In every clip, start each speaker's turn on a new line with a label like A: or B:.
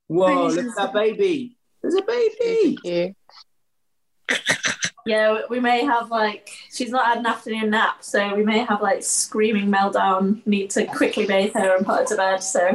A: Whoa, look at that baby. There's a baby.
B: Cute.
C: Yeah, we may have she's not had an afternoon nap, so we may have screaming meltdown, need to quickly bathe her and put her to bed, so.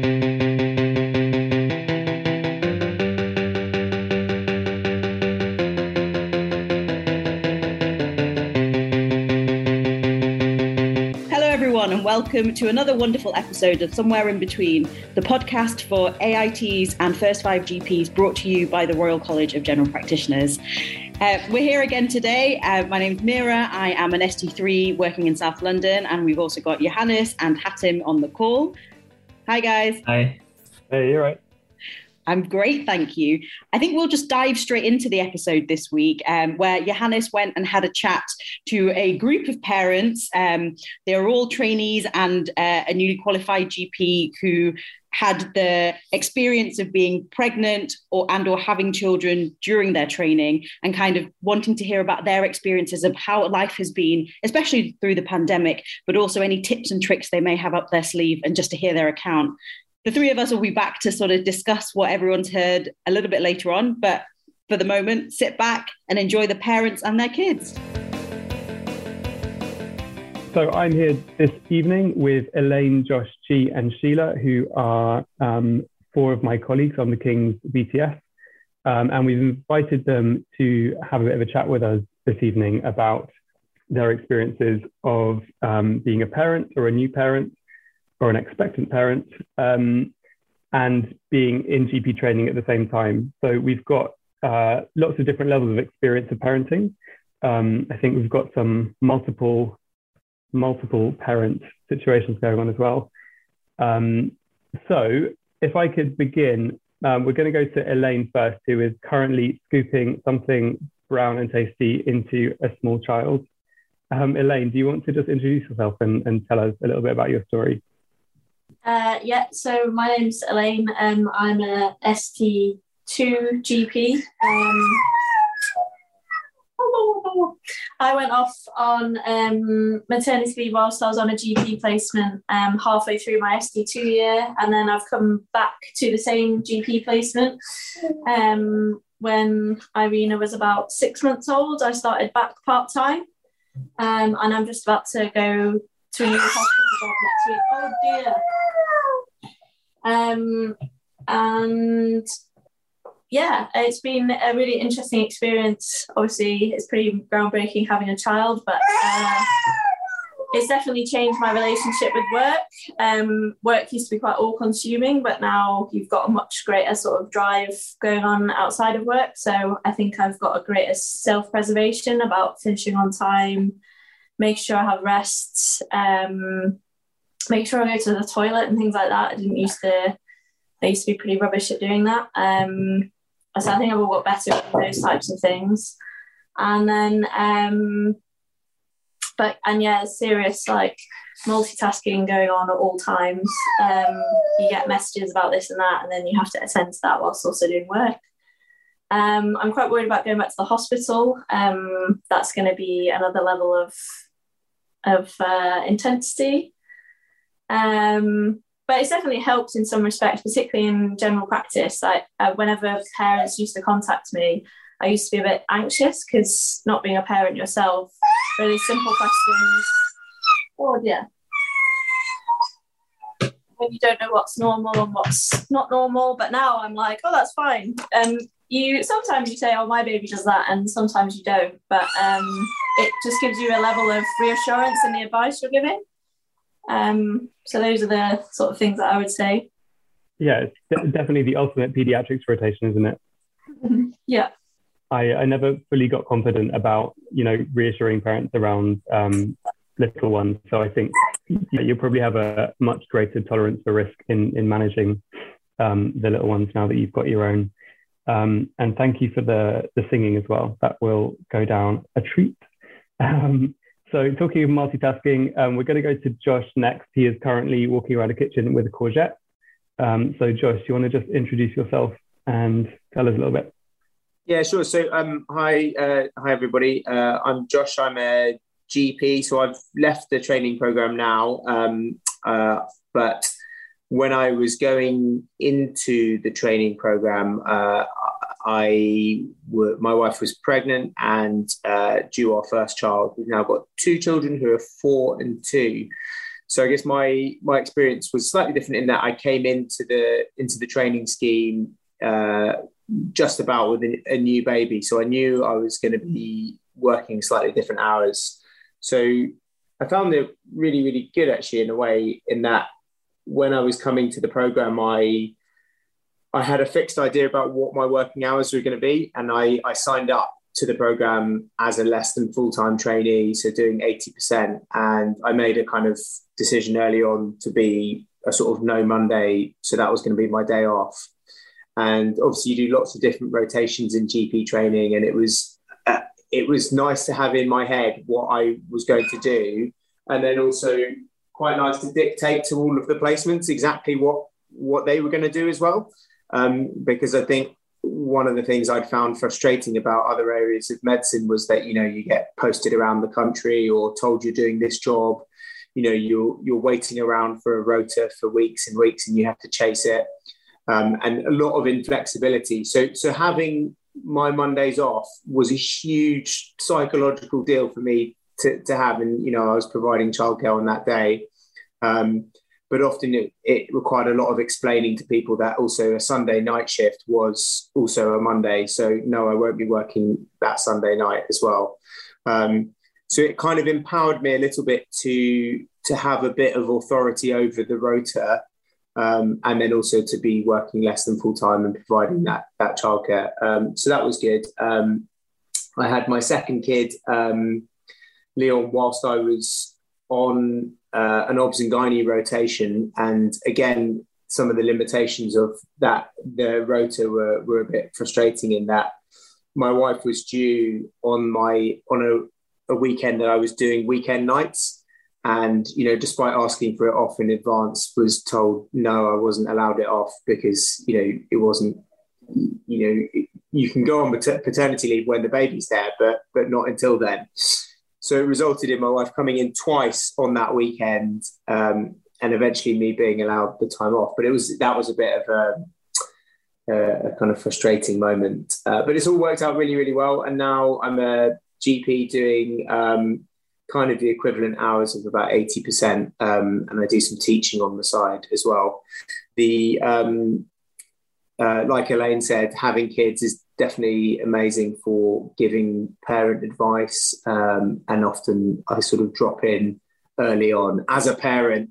D: And welcome to another wonderful episode of Somewhere in Between, the podcast for AITs and First 5 GPs brought to you by the Royal College of General Practitioners. We're here again today. My name's Mira. I am an ST3 working in South London, and we've also got Johannes and Hatim on the call. Hi, guys.
E: Hi.
F: Hey, you're right.
D: I'm great, thank you. I think we'll just dive straight into the episode this week, where Johannes went and had a chat to a group of parents. They are all trainees and a newly qualified GP who had the experience of being pregnant or having children during their training, and kind of wanting to hear about their experiences of how life has been, especially through the pandemic, but also any tips and tricks they may have up their sleeve, and just to hear their account. The three of us will be back to sort of discuss what everyone's heard a little bit later on. But for the moment, sit back and enjoy the parents and their kids.
F: So I'm here this evening with Elaine, Josh, Chi and Sheila, who are four of my colleagues on the King's BTS. And we've invited them to have a bit of a chat with us this evening about their experiences of being a parent or a new parent, or an expectant parent, and being in GP training at the same time. So we've got lots of different levels of experience of parenting. I think we've got some multiple parent situations going on as well. So if I could begin, we're going to go to Elaine first, who is currently scooping something brown and tasty into a small child. Elaine, do you want to just introduce yourself and tell us a little bit about your story?
C: So my name's Elaine. I'm a ST2 GP. I went off on maternity leave whilst I was on a GP placement halfway through my ST2 year, and then I've come back to the same GP placement. When Irina was about 6 months old, I started back part-time, and I'm just about to go to a new hospital job next week. Oh dear. And yeah, it's been a really interesting experience. Obviously, it's pretty groundbreaking having a child, but it's definitely changed my relationship with work. Work used to be quite all-consuming, but now you've got a much greater sort of drive going on outside of work. So I think I've got a greater self-preservation about finishing on time, make sure I have rests, make sure I go to the toilet and things like that. I used to be pretty rubbish at doing that. So I think I've all got better at those types of things. And then, serious multitasking going on at all times. You get messages about this and that, and then you have to attend to that whilst also doing work. I'm quite worried about going back to the hospital. That's going to be another level of intensity. But it's definitely helped in some respects, particularly in general practice. Whenever parents used to contact me, I used to be a bit anxious because not being a parent yourself, really simple questions. Oh dear. When you don't know what's normal and what's not normal, but now I'm like, oh, that's fine. Sometimes you say, oh, my baby does that, and sometimes you don't. But it just gives you a level of reassurance in the advice you're giving. So those are the sort of things that I would say.
F: Yeah, it's definitely the ultimate pediatrics rotation, isn't it?
C: Yeah.
F: I never fully got confident about, reassuring parents around little ones. So I think you'll probably have a much greater tolerance for risk in managing the little ones now that you've got your own. And thank you for the singing as well. That will go down a treat. So talking of multitasking, we're going to go to Josh next. He is currently walking around a kitchen with a courgette. So Josh, do you want to just introduce yourself and tell us a little bit?
A: Yeah, sure. So hi everybody. I'm Josh. I'm a GP. So I've left the training program now, but when I was going into the training program, my wife was pregnant and due our first child. We've now got two children who are 4 and 2. So I guess my experience was slightly different in that I came into the training scheme just about with a new baby. So I knew I was going to be working slightly different hours. So I found it really, really good actually in a way, in that when I was coming to the program, I had a fixed idea about what my working hours were going to be. And I signed up to the program as a less than full-time trainee, so doing 80%. And I made a kind of decision early on to be a sort of no Monday. So that was going to be my day off. And obviously you do lots of different rotations in GP training. And it was nice to have in my head what I was going to do. And then also quite nice to dictate to all of the placements exactly what they were going to do as well. Because I think one of the things I'd found frustrating about other areas of medicine was that, you get posted around the country or told you're doing this job, you're waiting around for a rota for weeks and weeks and you have to chase it. And a lot of inflexibility. So having my Mondays off was a huge psychological deal for me to have. And, I was providing childcare on that day. But often it required a lot of explaining to people that also a Sunday night shift was also a Monday. So no, I won't be working that Sunday night as well. So it kind of empowered me a little bit to have a bit of authority over the rota, and then also to be working less than full time and providing that childcare. So that was good. I had my second kid, Leon, whilst I was on an obs and gynae rotation, and again some of the limitations of that the rota were a bit frustrating in that my wife was due on a weekend that I was doing weekend nights, and despite asking for it off in advance, was told no, I wasn't allowed it off because it wasn't, you can go on paternity leave when the baby's there, but not until then. So it resulted in my wife coming in twice on that weekend, and eventually me being allowed the time off. But that was a bit of a kind of frustrating moment. But it's all worked out really, really well. And now I'm a GP doing kind of the equivalent hours of about 80%, and I do some teaching on the side as well. Like Elaine said, having kids is definitely amazing for giving parent advice, and often I sort of drop in early on as a parent,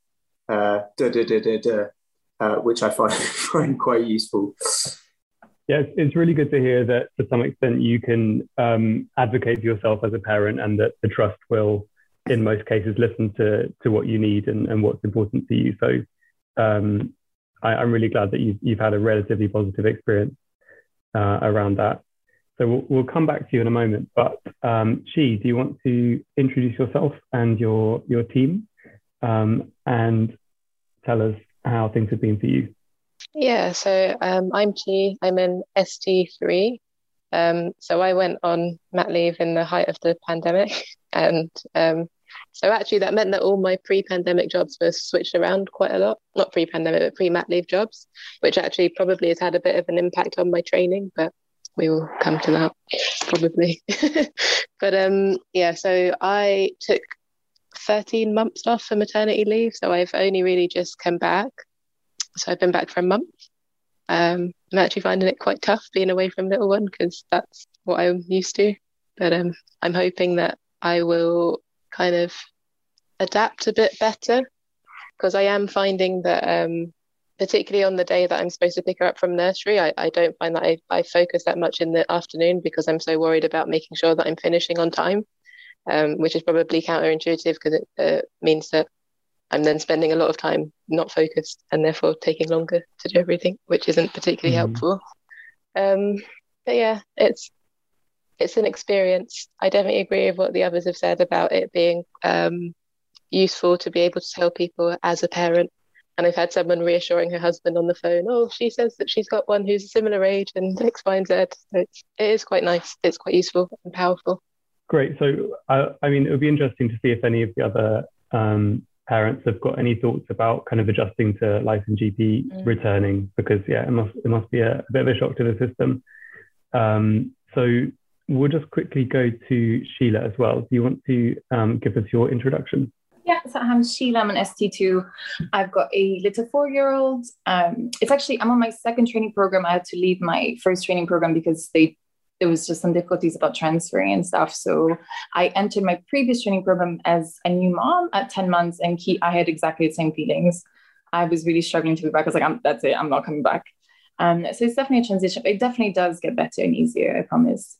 A: which I find quite useful.
F: Yeah, it's really good to hear that to some extent you can advocate for yourself as a parent, and that the trust will, in most cases, listen to what you need and what's important to you. So I'm really glad that you've had a relatively positive experience around that. So we'll come back to you in a moment. But Chi, do you want to introduce yourself and your team, and tell us how things have been for you?
B: Yeah, so I'm Chi. I'm in ST3. So I went on mat leave in the height of the pandemic, and so actually that meant that all my pre-pandemic jobs were switched around quite a lot. Not pre-pandemic, but pre-mat leave jobs, which actually probably has had a bit of an impact on my training, but we will come to that probably. But yeah, so I took 13 months off for maternity leave, so I've only really just come back. So I've been back for a month. I'm actually finding it quite tough being away from little one because that's what I'm used to. But I'm hoping that I will kind of adapt a bit better, because I am finding that particularly on the day that I'm supposed to pick her up from nursery, I don't find that I focus that much in the afternoon because I'm so worried about making sure that I'm finishing on time, which is probably counterintuitive because it means that I'm then spending a lot of time not focused and therefore taking longer to do everything, which isn't particularly helpful. But yeah, it's an experience. I definitely agree with what the others have said about it being useful to be able to tell people as a parent. And I've had someone reassuring her husband on the phone, oh, she says that she's got one who's a similar age and X, Y, and Z. So it is quite nice. It's quite useful and powerful.
F: Great. So, I mean, it would be interesting to see if any of the other parents have got any thoughts about kind of adjusting to life in GP returning, because it must be a bit of a shock to the system. So we'll just quickly go to Sheila as well. Do you want to give us your introduction?
E: Yeah, so I'm Sheila, I'm an ST2. I've got a little 4-year-old. It's actually, I'm on my second training program. I had to leave my first training program because there was just some difficulties about transferring and stuff. So I entered my previous training program as a new mom at 10 months, and I had exactly the same feelings. I was really struggling to be back. I was like, that's it, I'm not coming back. So it's definitely a transition. It definitely does get better and easier, I promise.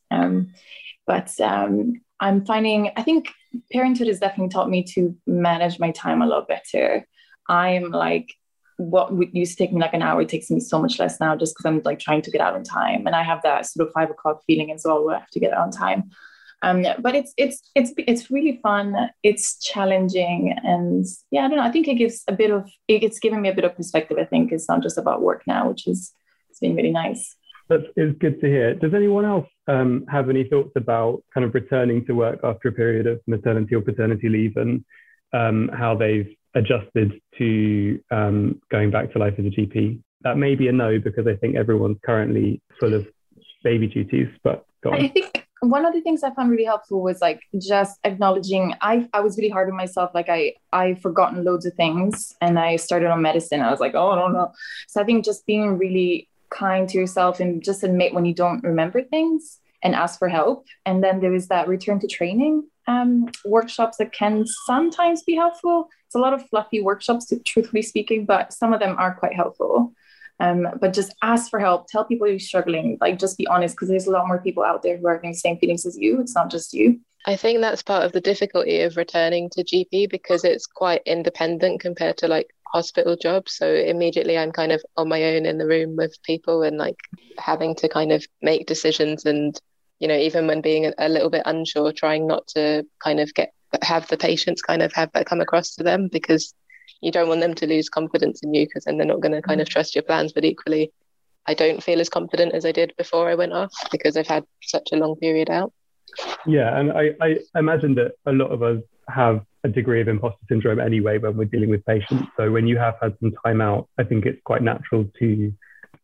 E: But I'm finding, I think parenthood has definitely taught me to manage my time a lot better. I'm like, what used to take me like an hour, it takes me so much less now, just because I'm like trying to get out on time. And I have that sort of 5 o'clock feeling as well, where I have to get out on time. But it's really fun. It's challenging. And yeah, I don't know. I think it's given me a bit of perspective. I think it's not just about work now, it's been really nice.
F: That is good to hear. Does anyone else have any thoughts about kind of returning to work after a period of maternity or paternity leave, and how they've adjusted to going back to life as a GP? That may be a no, because I think everyone's currently full of baby duties, but go on.
E: I think one of the things I found really helpful was like just acknowledging, I was really hard on myself. Like I've forgotten loads of things, and I started on medicine. I was like, oh, no. So I think just being really kind to yourself and just admit when you don't remember things and ask for help. And then there is that return to training workshops that can sometimes be helpful. It's a lot of fluffy workshops, truthfully speaking, but some of them are quite helpful. But just ask for help. Tell people you're struggling. Like, just be honest, because there's a lot more people out there who are having the same feelings as you. It's not just you.
B: I think that's part of the difficulty of returning to GP, because it's quite independent compared to like hospital jobs. So immediately I'm kind of on my own in the room with people, and like having to kind of make decisions, and even when being a little bit unsure, trying not to kind of have the patients kind of have that come across to them, because you don't want them to lose confidence in you, because then they're not going to kind of trust your plans. But equally, I don't feel as confident as I did before I went off, because I've had such a long period out.
F: Yeah, and I imagine that a lot of us have a degree of imposter syndrome anyway when we're dealing with patients. So when you have had some time out, I think it's quite natural to,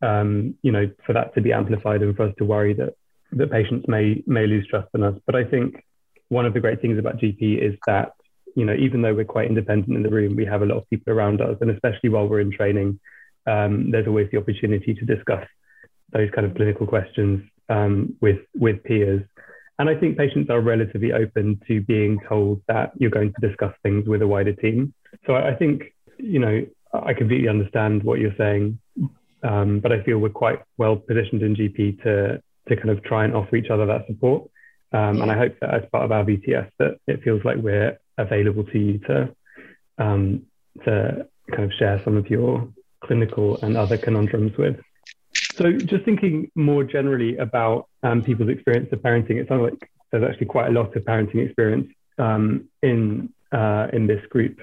F: for that to be amplified, and for us to worry that patients may lose trust in us. But I think one of the great things about GP is that, even though we're quite independent in the room, we have a lot of people around us, and especially while we're in training, there's always the opportunity to discuss those kind of clinical questions with peers. And I think patients are relatively open to being told that you're going to discuss things with a wider team. So I think, I completely understand what you're saying, but I feel we're quite well positioned in GP to kind of try and offer each other that support. And I hope that as part of our VTS, that it feels like we're available to you to kind of share some of your clinical and other conundrums with. So just thinking more generally about people's experience of parenting, it sounds like there's actually quite a lot of parenting experience in this group.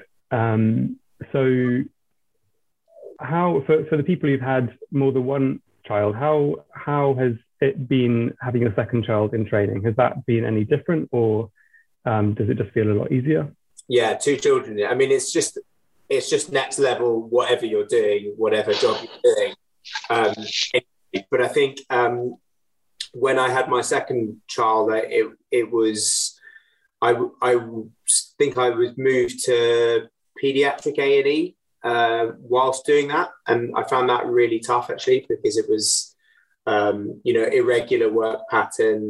F: So how, for the people who've had more than one child, how has it been having a second child in training? Has that been any different, or does it just feel a lot easier?
A: Yeah, 2 children. I mean, it's just next level, whatever you're doing, whatever job you're doing. But I think when I had my second child, it was, I think I was moved to pediatric A&E whilst doing that. And I found that really tough, actually, because it was, irregular work pattern.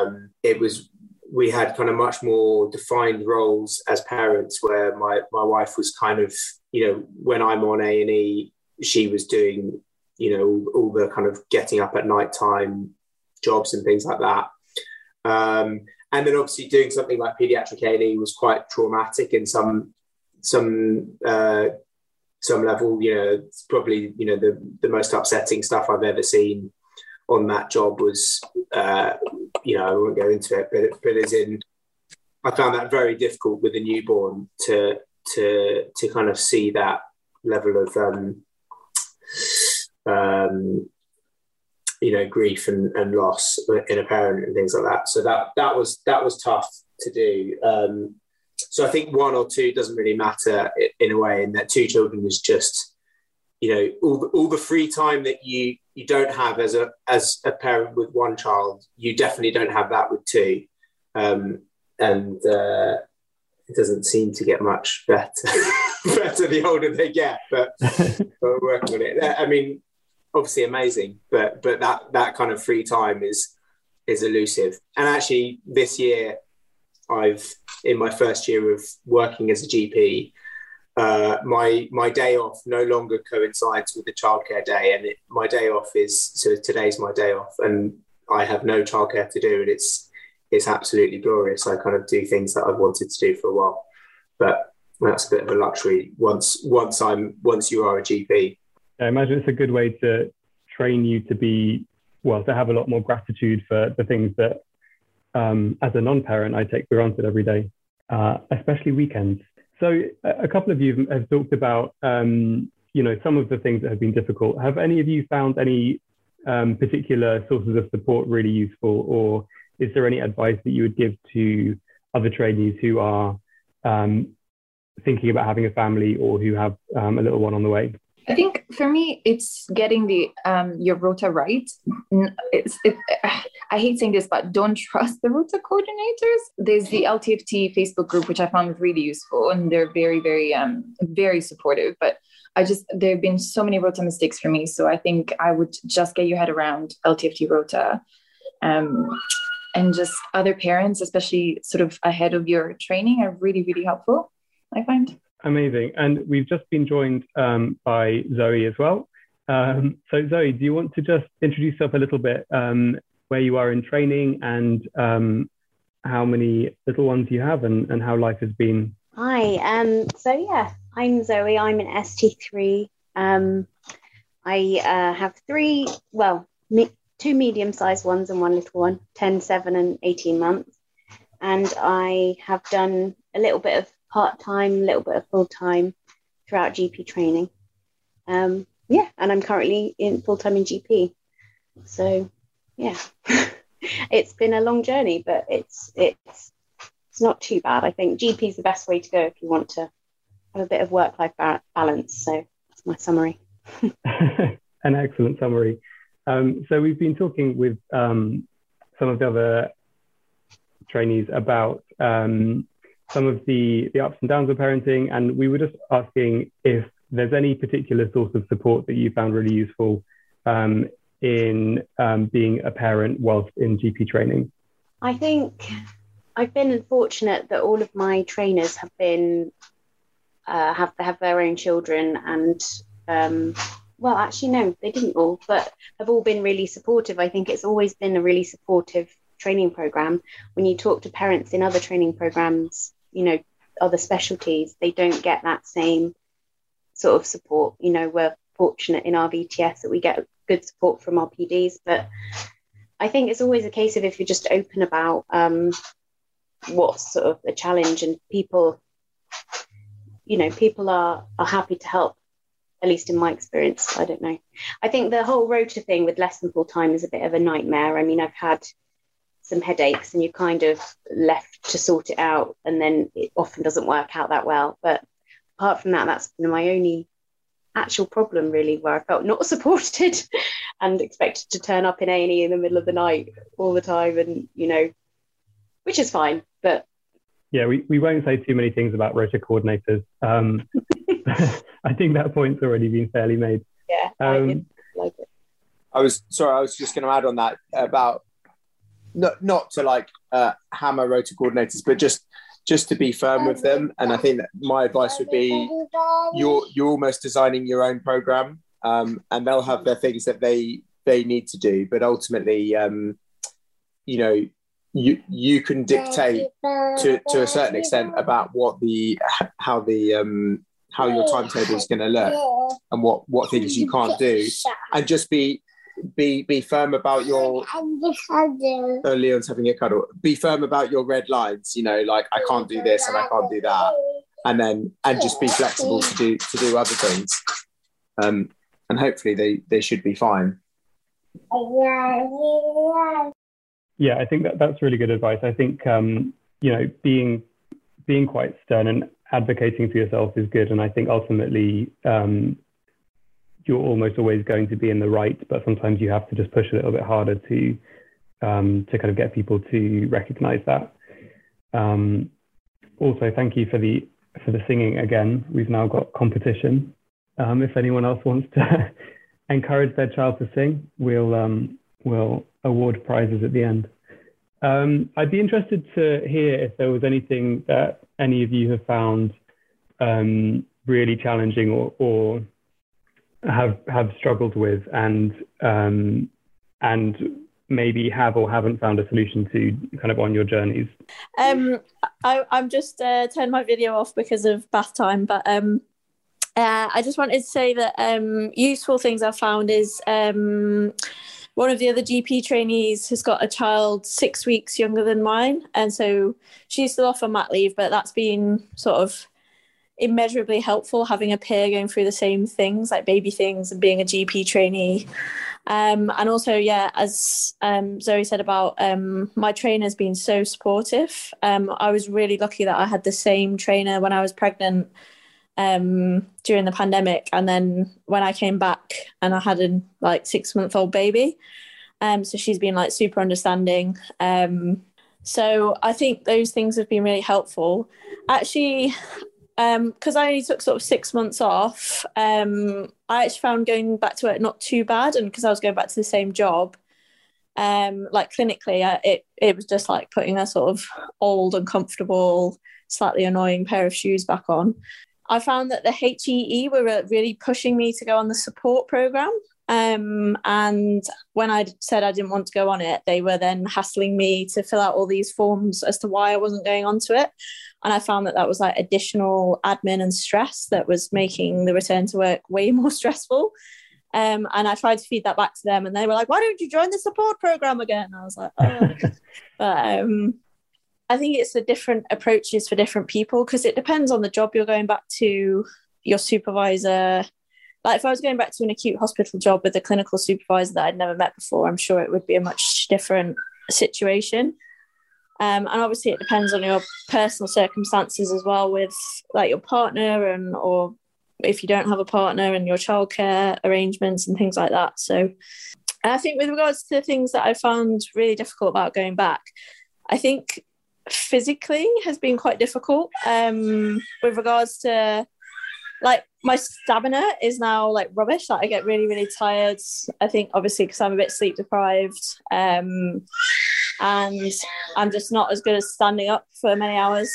A: We had kind of much more defined roles as parents, where my wife was kind of, when I'm on A&E, she was doing, all the kind of getting up at night time jobs and things like that. And then obviously doing something like pediatric A&E was quite traumatic in some level. It's probably, the most upsetting stuff I've ever seen on that job was, I won't go into it, but as in, I found that very difficult with a newborn to kind of see that level of, grief and loss in a parent and things like that. So that was tough to do. So I think 1 or 2 doesn't really matter in a way, in that 2 children is just, all the free time that you don't have as a parent with 1 child, you definitely don't have that with 2. And it doesn't seem to get much better the older they get, but we're working on it. I mean, obviously amazing, but that kind of free time is elusive. And actually this year, in my first year of working as a GP, my day off no longer coincides with the childcare day, and my day off today's my day off, and I have no childcare to do, and it's absolutely glorious. I kind of do things that I've wanted to do for a while, but that's a bit of a luxury once you are a GP.
F: I imagine it's a good way to train you to have a lot more gratitude for the things that, as a non-parent, I take for granted every day, especially weekends. So a couple of you have talked about, some of the things that have been difficult. Have any of you found any particular sources of support really useful, or is there any advice that you would give to other trainees who are thinking about having a family or who have a little one on the way?
E: I think for me, it's getting your rota right. I hate saying this, but don't trust the rota coordinators. There's the LTFT Facebook group, which I found really useful, and they're very, very, very supportive. But there have been so many rota mistakes for me. So I think I would just get your head around LTFT rota. And just other parents, especially sort of ahead of your training, are really, really helpful, I find.
F: Amazing. And we've just been joined by Zoe as well. So Zoe, do you want to just introduce yourself a little bit, where you are in training, and how many little ones you have, and how life has been?
G: Hi. I'm Zoe. I'm an ST3. I have 3, 2 medium-sized ones and 1 little one, 10, 7 and 18 months. And I have done a little bit of part-time, a little bit of full-time throughout GP training. And I'm currently full-time in GP. So, yeah, it's been a long journey, but it's not too bad. I think GP is the best way to go if you want to have a bit of work-life balance. So that's my summary.
F: An excellent summary. So we've been talking with some of the other trainees about some of the ups and downs of parenting, and we were just asking if there's any particular source of support that you found really useful in being a parent whilst in GP training.
G: I think I've been fortunate that all of my trainers have been have their own children, and actually no, they didn't all, but have all been really supportive. I think it's always been a really supportive training program. When you talk to parents in other training programs, other specialties, they don't get that same sort of support. We're fortunate in our VTS that we get good support from our PDs, but I think it's always a case of if you're just open about what's sort of a challenge, and people are happy to help, at least in my experience. I don't know. I think the whole rota thing with less than full time is a bit of a nightmare. I mean, I've had some headaches and you're kind of left to sort it out, and then it often doesn't work out that well. But apart from that, that's been my only actual problem, really, where I felt not supported and expected to turn up in A&E in the middle of the night all the time, and which is fine. But
F: yeah, we won't say too many things about rota coordinators. I think that point's already been fairly made.
G: Yeah, I like it.
A: I was just going to add on that about not to hammer rota coordinators, but just to be firm with them. And I think that my advice would be you're almost designing your own program, and they'll have their things that they need to do, but ultimately you can dictate to a certain extent about how your timetable is going to look, and what things you can't do, and just be firm about your. Leon's having a cuddle. Be firm about your red lines. I can't do this and I can't do that, and just be flexible to do other things, and hopefully they should be fine. Yeah,
F: I think that's really good advice. I think being being quite stern and advocating for yourself is good. And I think ultimately you're almost always going to be in the right, but sometimes you have to just push a little bit harder to kind of get people to recognize that. Also, thank you for the singing again. We've now got competition. If anyone else wants to encourage their child to sing, we'll award prizes at the end. I'd be interested to hear if there was anything that any of you have found really challenging or have struggled with, and maybe have or haven't found a solution to kind of on your journeys.
C: I'm just turned my video off because of bath time, but I just wanted to say that useful things I've found is one of the other GP trainees has got a child 6 weeks younger than mine, and so she's still off on mat leave, but that's been sort of immeasurably helpful, having a peer going through the same things, like baby things, and being a GP trainee. And also, yeah, as Zoe said about my trainer's been so supportive. I was really lucky that I had the same trainer when I was pregnant during the pandemic, and then when I came back and I had a 6-month-old baby. So she's been like super understanding. So I think those things have been really helpful. Actually, because I only took sort of 6 months off, I actually found going back to it not too bad, and because I was going back to the same job, like clinically, it was just like putting a sort of old, uncomfortable, slightly annoying pair of shoes back on. I found that the HEE were really pushing me to go on the support program. And when I said I didn't want to go on it, they were then hassling me to fill out all these forms as to why I wasn't going onto it. And I found that was like additional admin and stress that was making the return to work way more stressful. And I tried to feed that back to them, and they were like, why don't you join the support program again? I was like, oh. But I think it's the different approaches for different people, because it depends on the job you're going back to, your supervisor. Like if I was going back to an acute hospital job with a clinical supervisor that I'd never met before, I'm sure it would be a much different situation. And obviously it depends on your personal circumstances as well, with like your partner or if you don't have a partner, and your childcare arrangements and things like that. So I think with regards to the things that I found really difficult about going back, I think physically has been quite difficult with regards to like my stamina is now like rubbish. Like I get really, really tired. I think obviously because I'm a bit sleep deprived, and I'm just not as good as standing up for many hours.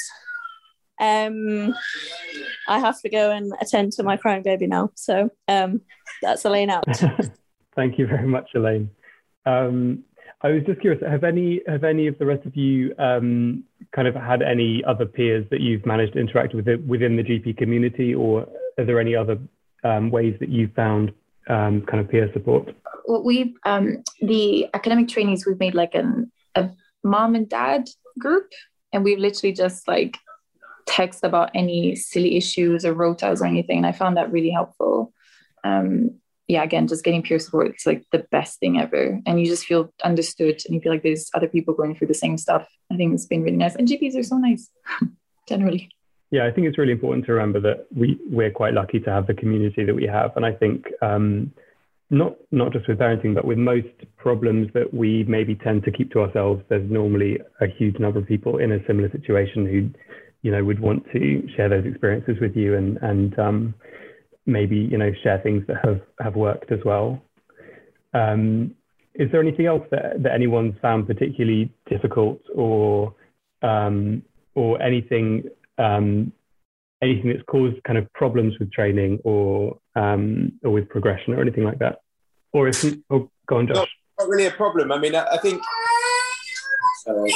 C: I have to go and attend to my crying baby now. So that's Elaine out.
F: Thank you very much, Elaine. I was just curious, have any of the rest of you kind of had any other peers that you've managed to interact with within the GP community, or are there any other ways that you've found kind of peer support?
E: Well, we've the academic trainees, we've made like a mom and dad group, and we've literally just like text about any silly issues or rotas or anything, and I found that really helpful. Yeah, again, just getting peer support, it's like the best thing ever, and you just feel understood and you feel like there's other people going through the same stuff. I think it's been really nice, and GPs are so nice generally. Yeah,
F: I think it's really important to remember that we're quite lucky to have the community that we have, and I think not just with parenting, but with most problems that we maybe tend to keep to ourselves, there's normally a huge number of people in a similar situation who, you know, would want to share those experiences with you and maybe, you know, share things that have worked as well. Is there anything else that anyone's found particularly difficult, or anything that's caused kind of problems with training or with progression or anything like that? Or go on, Josh.
A: Not really a problem. I mean, I think. Sorry.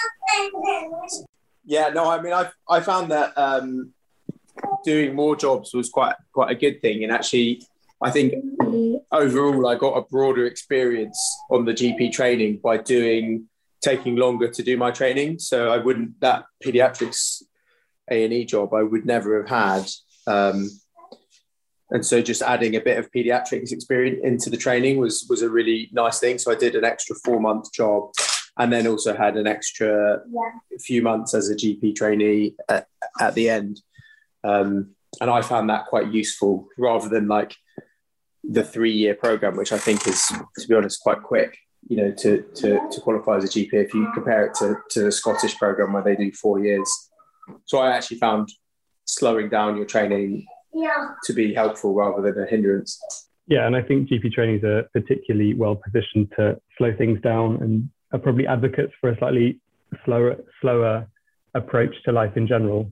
A: Yeah, no, I mean, I found that doing more jobs was quite a good thing, and actually, I think overall I got a broader experience on the GP training by taking longer to do my training. So I wouldn't, that paediatrics A&E job I would never have had, and so just adding a bit of paediatrics experience into the training was a really nice thing. So I did an extra 4-month job and then also had an extra few months as a GP trainee at the end. And I found that quite useful rather than like the 3-year program, which I think is, to be honest, quite quick, you know, to qualify as a GP if you compare it to the Scottish program where they do 4 years. So I actually found slowing down your training to be helpful rather than a hindrance.
F: Yeah, and I think GP trainees are particularly well positioned to slow things down and are probably advocates for a slightly slower approach to life in general.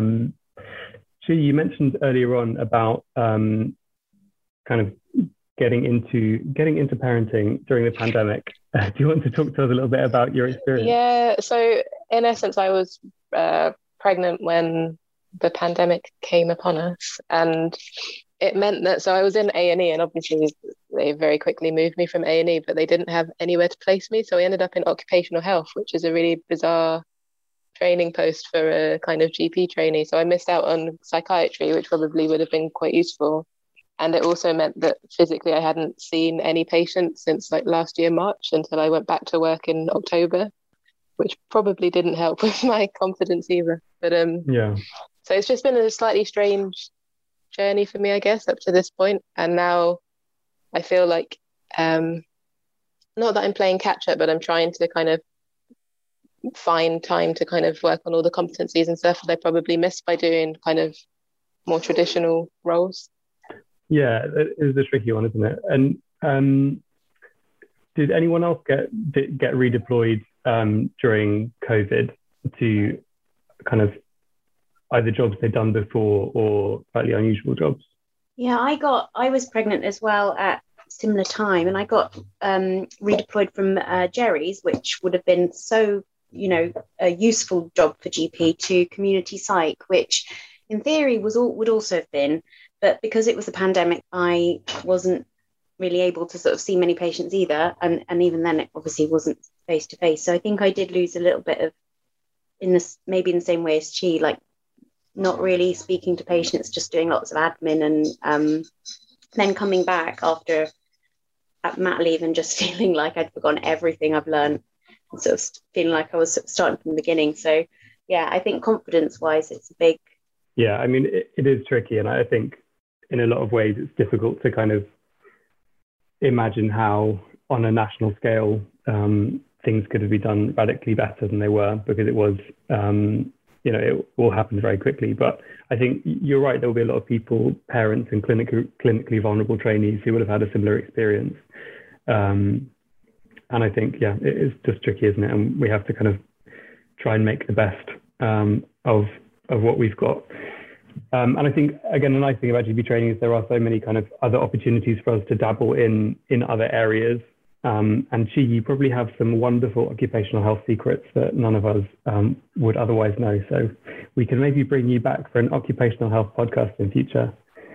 F: Chi, you mentioned earlier on about kind of getting into parenting during the pandemic. Do you want to talk to us a little bit about your experience?
B: Yeah, so in essence, I was pregnant when the pandemic came upon us, and it meant that, so I was in A&E, and obviously they very quickly moved me from A&E, but they didn't have anywhere to place me, so I ended up in occupational health, which is a really bizarre training post for a kind of GP trainee. So I missed out on psychiatry, which probably would have been quite useful. And it also meant that physically I hadn't seen any patients since like last year, March, until I went back to work in October, which probably didn't help with my confidence either. But so it's just been a slightly strange journey for me, I guess, up to this point. And now I feel like, not that I'm playing catch up, but I'm trying to kind of find time to kind of work on all the competencies and stuff that I probably missed by doing kind of more traditional roles.
F: Yeah, it is a tricky one, isn't it? And did anyone else get redeployed during COVID to kind of either jobs they'd done before or slightly unusual jobs?
G: Yeah, I was pregnant as well at similar time, and I got redeployed from Jerry's, which would have been so, you know, a useful job for GP, to community psych, which in theory would also have been, but because it was a pandemic, I wasn't really able to sort of see many patients either, and even then it obviously wasn't face to face. So I think I did lose a little bit of, maybe in the same way as Chi, like not really speaking to patients, just doing lots of admin, and then coming back after at mat leave and just feeling like I'd forgotten everything I've learned, and sort of feeling like I was sort of starting from the beginning. So yeah, I think confidence wise, it's a big.
F: Yeah, I mean, it is tricky, and I think in a lot of ways it's difficult to kind of imagine how on a national scale things could have been done radically better than they were, because it was you know, it all happened very quickly. But I think you're right, there will be a lot of people, parents and clinically vulnerable trainees, who would have had a similar experience. And I think, yeah, it is just tricky, isn't it? And we have to kind of try and make the best of what we've got. And I think, again, the nice thing about GP training is there are so many kind of other opportunities for us to dabble in other areas. And Chi, you probably have some wonderful occupational health secrets that none of us would otherwise know. So we can maybe bring you back for an occupational health podcast in future.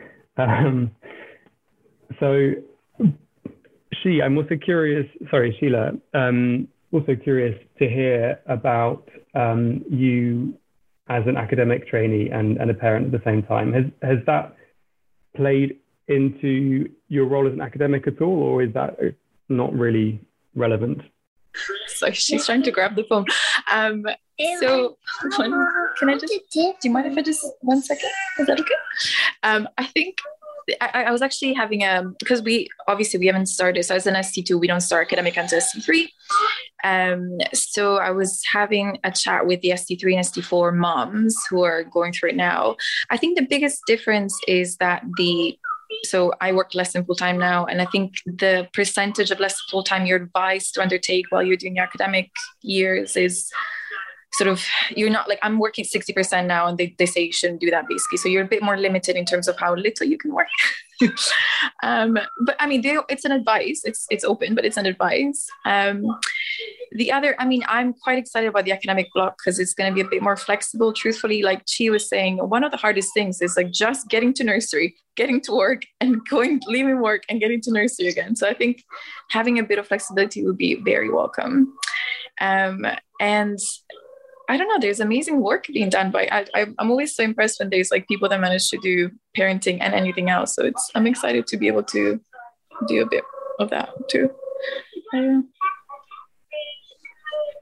F: So Chi, I'm also curious, sorry, Sheila, also curious to hear about you as an academic trainee and a parent at the same time. Has that played into your role as an academic at all, or is that not really relevant?
E: So she's trying to grab the phone. So can I just, do you mind if I just 1 second? Is that okay? I think I was actually having because we haven't started. So as an ST2, we don't start academic until ST3. So I was having a chat with the ST3 and ST4 moms who are going through it now. I think the biggest difference is that so I work less than full-time now, and I think the percentage of less full-time you're advised to undertake while you're doing your academic years is sort of, you're not like, I'm working 60% now, and they say you shouldn't do that basically. So you're a bit more limited in terms of how little you can work. But I mean, it's an advice. It's open, but it's an advice. The other, I mean, I'm quite excited about the academic block because it's going to be a bit more flexible. Truthfully, like Chi was saying, one of the hardest things is like just getting to nursery, getting to work, and leaving work and getting to nursery again. So I think having a bit of flexibility would be very welcome. And I don't know, there's amazing work being done by, I'm always so impressed when there's like people that manage to do parenting and anything else. So I'm excited to be able to do a bit of that too.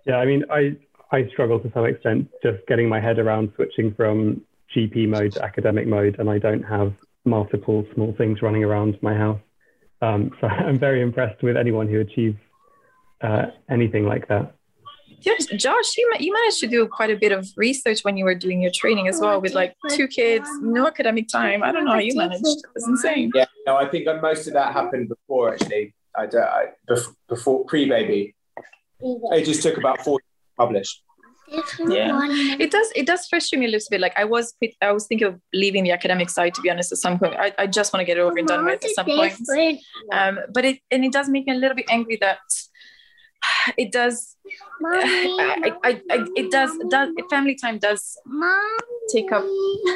F: Yeah, I mean, I struggle to some extent just getting my head around switching from GP mode to academic mode, and I don't have multiple small things running around my house. So I'm very impressed with anyone who achieves anything like that.
E: Josh, you managed to do quite a bit of research when you were doing your training as well, with like 2 kids, no academic time. I don't know how you managed. It's insane.
A: Yeah, no, I think most of that happened before, actually. Before pre-baby. It just took about 4 years to publish.
E: Yeah, it does frustrate me a little bit. Like I was thinking of leaving the academic side, to be honest, at some point. I just want to get it over and done with at some point. But it does make me a little bit angry that it does. Family time does take up.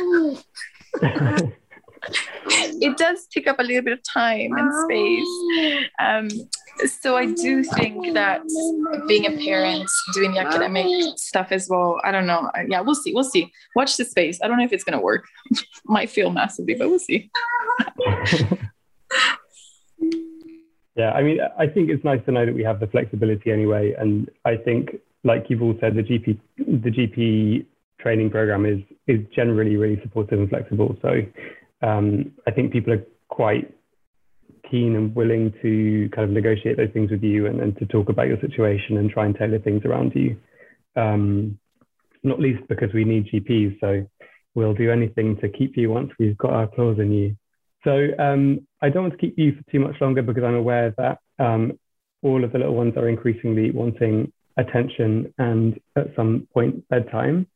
E: It does take up a little bit of time and space. So I do think that being a parent, doing the academic stuff as well, I don't know. Yeah, we'll see. Watch the space. I don't know if it's going to work. Might fail massively, but we'll see.
F: Yeah, I mean, I think it's nice to know that we have the flexibility anyway. And I think, like you've all said, the GP training program is generally really supportive and flexible. So I think people are quite keen and willing to kind of negotiate those things with you and to talk about your situation and try and tailor things around you. Not least because we need GPs, so we'll do anything to keep you once we've got our claws in you. So I don't want to keep you for too much longer because I'm aware that all of the little ones are increasingly wanting attention and at some point bedtime.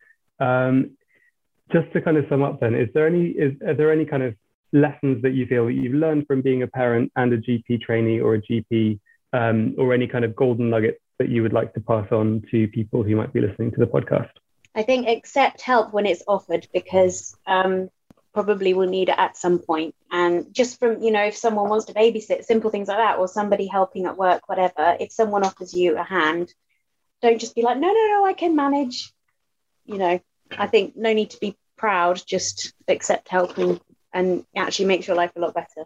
F: Just to kind of sum up then, are there any kind of lessons that you feel that you've learned from being a parent and a GP trainee or a GP, or any kind of golden nuggets that you would like to pass on to people who might be listening to the podcast?
G: I think accept help when it's offered, because probably will need it at some point. And just from, if someone wants to babysit, simple things like that, or somebody helping at work, whatever, if someone offers you a hand, don't just be like, no, I can manage. I think no need to be proud, just accept help and actually makes your life a lot better.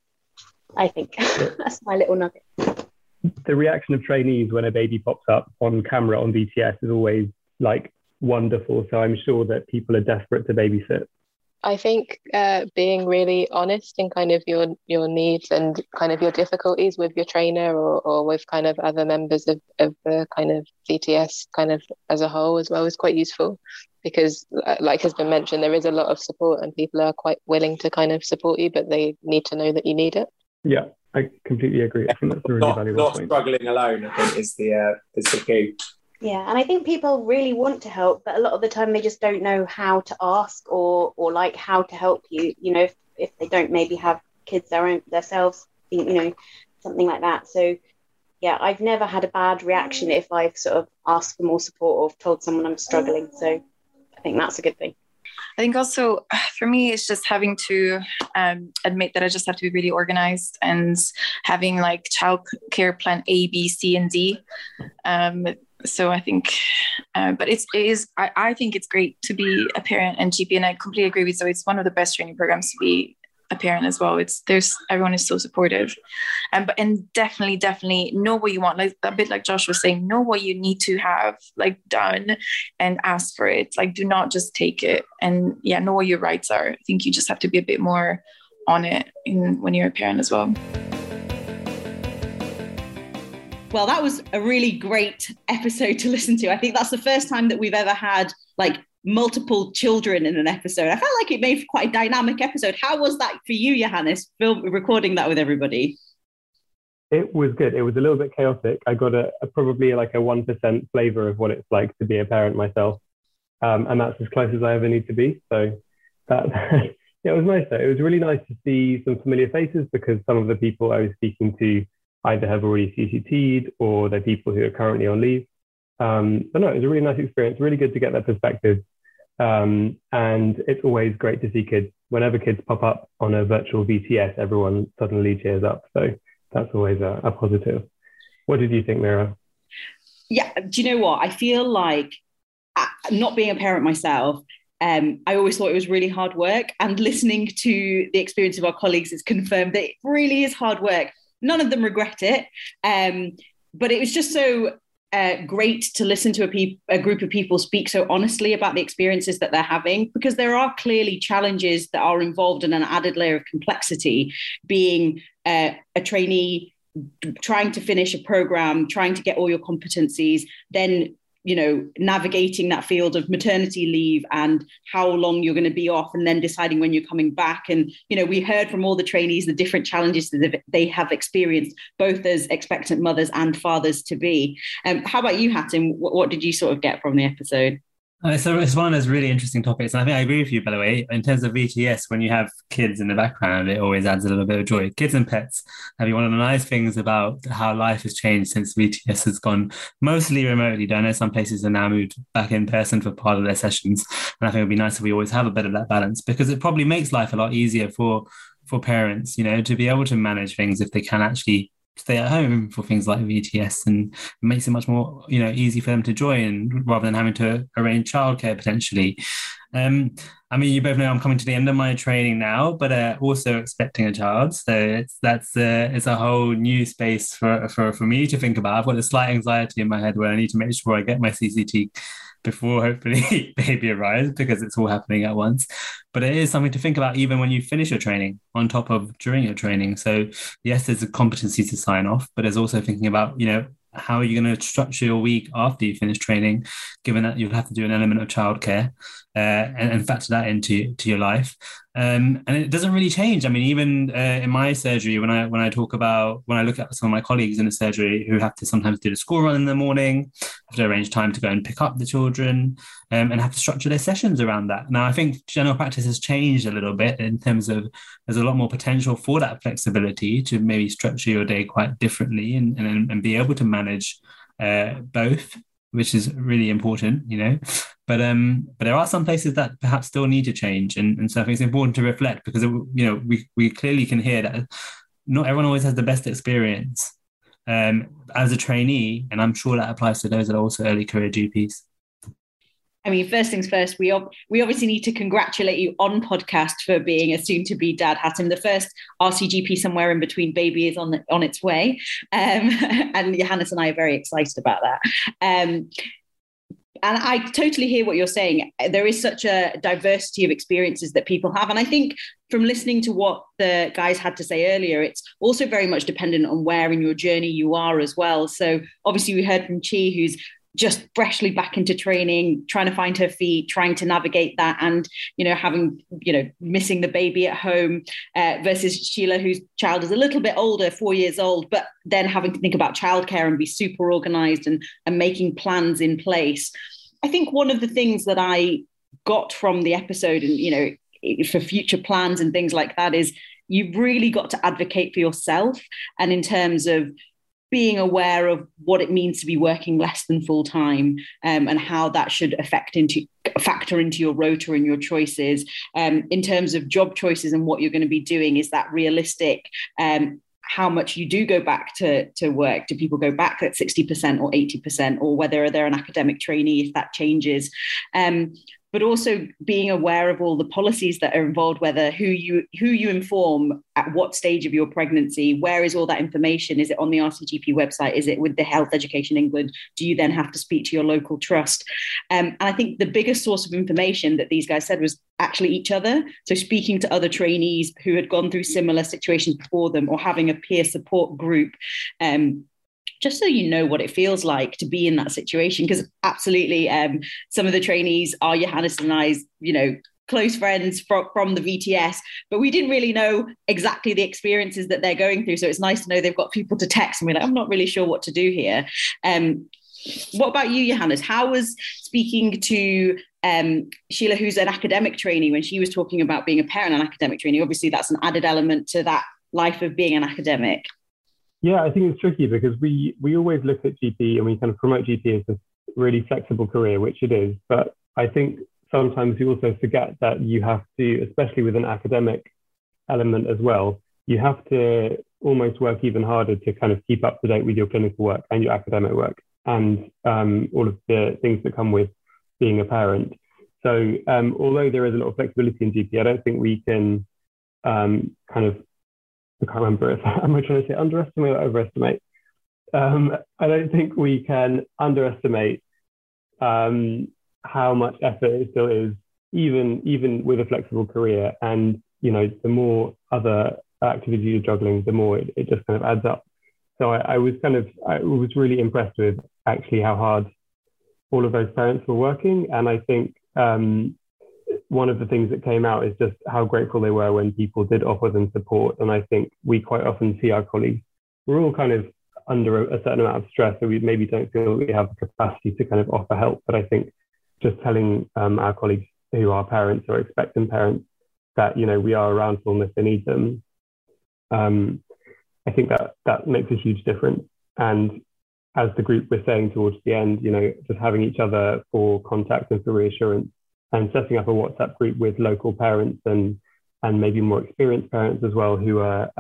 G: I think that's my little nugget.
F: The reaction of trainees when a baby pops up on camera on VTS is always like wonderful. So I'm sure that people are desperate to babysit.
B: I think being really honest in kind of your needs and kind of your difficulties with your trainer or with kind of other members of the kind of VTS kind of as a whole as well is quite useful, because like has been mentioned, there is a lot of support and people are quite willing to kind of support you, but they need to know that you need it.
F: Yeah, I completely agree. I think that's a really valuable point.
A: Not struggling alone, I think, is the key.
G: Yeah, and I think people really want to help, but a lot of the time they just don't know how to ask or like how to help you. If they don't maybe have kids themselves, something like that. So yeah, I've never had a bad reaction if I've sort of asked for more support or told someone I'm struggling. So I think that's a good thing.
E: I think also for me, it's just having to admit that I just have to be really organized and having like childcare plan A, B, C, and D. So I think, but I think it's great to be a parent and GP, and I completely agree with. So it's one of the best training programs to be a parent as well. Everyone is so supportive, and definitely know what you want. Like a bit like Josh was saying, know what you need to have like done, and ask for it. Like do not just take it, and know what your rights are. I think you just have to be a bit more on it when you're a parent as well.
D: Well, that was a really great episode to listen to. I think that's the first time that we've ever had like multiple children in an episode. I felt like it made quite a dynamic episode. How was that for you, Johannes, recording that with everybody?
F: It was good. It was a little bit chaotic. I got probably like a 1% flavor of what it's like to be a parent myself. And that's as close as I ever need to be. So that it was nice though. It was really nice to see some familiar faces, because some of the people I was speaking to either have already CCT'd or they're people who are currently on leave. But no, it was a really nice experience, really good to get that perspective. And it's always great to see kids. Whenever kids pop up on a virtual VTS, everyone suddenly cheers up. So that's always a positive. What did you think, Mira?
D: Yeah, do you know what? I feel like not being a parent myself, I always thought it was really hard work. And listening to the experience of our colleagues has confirmed that it really is hard work. None of them regret it. But it was just so great to listen to a group of people speak so honestly about the experiences that they're having, because there are clearly challenges that are involved in an added layer of complexity, being a trainee, trying to finish a program, trying to get all your competencies, then navigating that field of maternity leave and how long you're going to be off, and then deciding when you're coming back. And, we heard from all the trainees the different challenges that they have experienced, both as expectant mothers and fathers to be. How about you, Hatem? What did you sort of get from the episode?
H: So it's one of those really interesting topics. And I think I agree with you, by the way, in terms of VTS, when you have kids in the background, it always adds a little bit of joy. Kids and pets. I mean, one of the nice things about how life has changed since VTS has gone mostly remotely. I know some places are now moved back in person for part of their sessions. And I think it would be nice if we always have a bit of that balance, because it probably makes life a lot easier for parents, to be able to manage things if they can actually stay at home for things like VTS, and it makes it much more, easy for them to join rather than having to arrange childcare potentially. I mean, you both know I'm coming to the end of my training now, but also expecting a child. So it's a whole new space for me to think about. I've got a slight anxiety in my head where I need to make sure I get my CCT before hopefully baby arrives, because it's all happening at once. But it is something to think about even when you finish your training, on top of during your training. So yes, there's a competency to sign off, but there's also thinking about, how are you going to structure your week after you finish training, given that you'll have to do an element of childcare and factor that into your life. And it doesn't really change. I mean, even in my surgery, when I look at some of my colleagues in the surgery who have to sometimes do the school run in the morning, have to arrange time to go and pick up the children, and have to structure their sessions around that. Now, I think general practice has changed a little bit in terms of there's a lot more potential for that flexibility to maybe structure your day quite differently and be able to manage both, which is really important, But there are some places that perhaps still need to change, and so I think it's important to reflect, because we clearly can hear that not everyone always has the best experience as a trainee, and I'm sure that applies to those that are also early career GPs.
D: I mean, first things first, we obviously need to congratulate you on podcast for being a soon-to-be dad, Hatem. The first RCGP somewhere in between baby is on its way, and Johannes and I are very excited about that. And I totally hear what you're saying. There is such a diversity of experiences that people have. And I think from listening to what the guys had to say earlier, it's also very much dependent on where in your journey you are as well. So obviously we heard from Chi, who's just freshly back into training, trying to find her feet, trying to navigate that, and, having, missing the baby at home, versus Sheila, whose child is a little bit older, 4 years old, but then having to think about childcare and be super organized and making plans in place. I think one of the things that I got from the episode, and, for future plans and things like that, is you've really got to advocate for yourself, and in terms of being aware of what it means to be working less than full time, and how that should factor into your rota and your choices, in terms of job choices and what you're going to be doing. Is that realistic? How much you do go back to work? Do people go back at 60% or 80%, or whether they're an academic trainee, if that changes? But also being aware of all the policies that are involved, whether who you inform at what stage of your pregnancy, where is all that information? Is it on the RCGP website? Is it with the Health Education England? Do you then have to speak to your local trust? And I think the biggest source of information that these guys said was actually each other. So speaking to other trainees who had gone through similar situations before them, or having a peer support group, just so you know what it feels like to be in that situation. Because absolutely, some of the trainees are Johannes and I's, close friends from the VTS, but we didn't really know exactly the experiences that they're going through. So it's nice to know they've got people to text and we're like, I'm not really sure what to do here. What about you, Johannes? How was speaking to Sheila, who's an academic trainee, when she was talking about being a parent and academic trainee? Obviously, that's an added element to that life of being an academic.
F: Yeah, I think it's tricky because we always look at GP and we kind of promote GP as this really flexible career, which it is. But I think sometimes you also forget that you have to, especially with an academic element as well, you have to almost work even harder to kind of keep up to date with your clinical work and your academic work and all of the things that come with being a parent. So although there is a lot of flexibility in GP, I don't think we can I can't remember if am I trying to say underestimate or overestimate I don't think we can underestimate how much effort it still is, even with a flexible career. And, you know, the more other activities you're juggling, the more it just kind of adds up. So I was really impressed with actually how hard all of those parents were working. And I think one of the things that came out is just how grateful they were when people did offer them support. And I think we quite often see our colleagues, we're all kind of under a certain amount of stress, so we maybe don't feel we have the capacity to kind of offer help. But I think just telling our colleagues who are parents or expectant parents that, you know, we are around for them if they need them, I think that makes a huge difference. And as the group was saying towards the end, you know, just having each other for contact and for reassurance, and setting up a WhatsApp group with local parents and maybe more experienced parents as well who are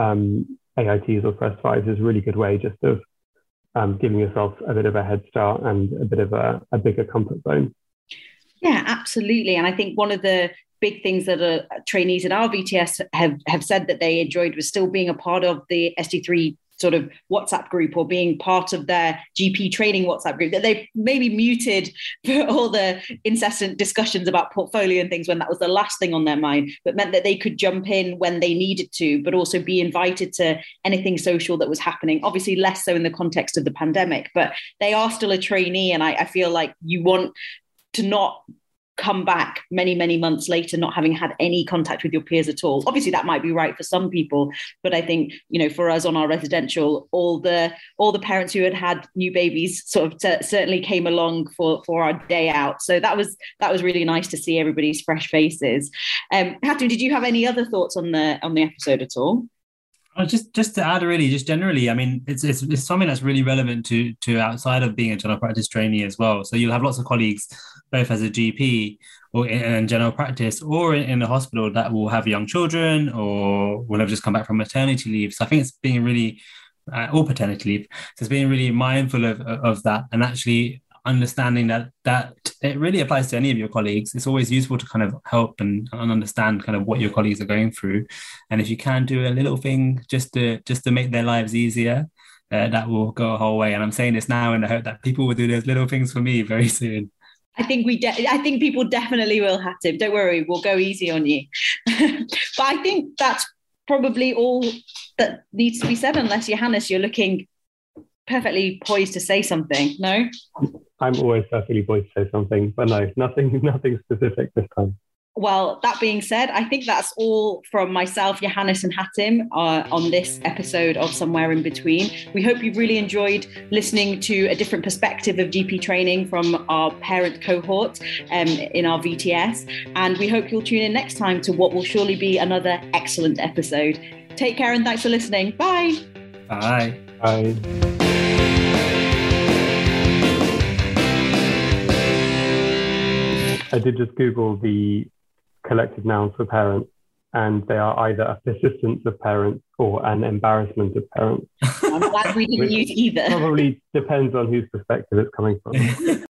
F: AITs or first fives is a really good way just of giving yourself a bit of a head start and a bit of a bigger comfort zone.
D: Yeah, absolutely. And I think one of the big things that trainees at our VTS have said that they enjoyed was still being a part of the ST3 sort of WhatsApp group, or being part of their GP training WhatsApp group, that they maybe muted for all the incessant discussions about portfolio and things when that was the last thing on their mind, but meant that they could jump in when they needed to, but also be invited to anything social that was happening. Obviously less so in the context of the pandemic, but they are still a trainee. And I feel like you want to not come back many, many months later not having had any contact with your peers at all. Obviously that might be right for some people, but I think, you know, for us on our residential, all the parents who had new babies sort of certainly came along for our day out. So that was really nice to see everybody's fresh faces. Hatu, did you have any other thoughts on the episode at all?
H: Just to add, really, just generally, I mean, it's something that's really relevant to outside of being a general practice trainee as well. So you'll have lots of colleagues, both as a GP or in general practice or in a hospital, that will have young children or will have just come back from maternity leave. So I think it's being really, or paternity leave. So it's being really mindful of that, and actually understanding that it really applies to any of your colleagues. It's always useful to kind of help and understand kind of what your colleagues are going through, and if you can do a little thing just to make their lives easier, that will go a whole way. And I'm saying this now in the hope that people will do those little things for me very soon.
D: I think people definitely will, Hatim. Don't worry, we'll go easy on you. But I think that's probably all that needs to be said, unless Johannes, you're looking perfectly poised to say something. No?
F: I'm always perfectly poised to say something, but no, nothing specific this time.
D: Well, that being said, I think that's all from myself, Johannes and Hatim on this episode of Somewhere in Between. We hope you've really enjoyed listening to a different perspective of GP training from our parent cohort in our VTS. And we hope you'll tune in next time to what will surely be another excellent episode. Take care and thanks for listening. Bye.
H: Bye.
F: Bye. I did just Google the collective nouns for parents, and they are either a persistence of parents or an embarrassment of parents.
D: I'm glad we didn't use either.
F: Probably depends on whose perspective it's coming from.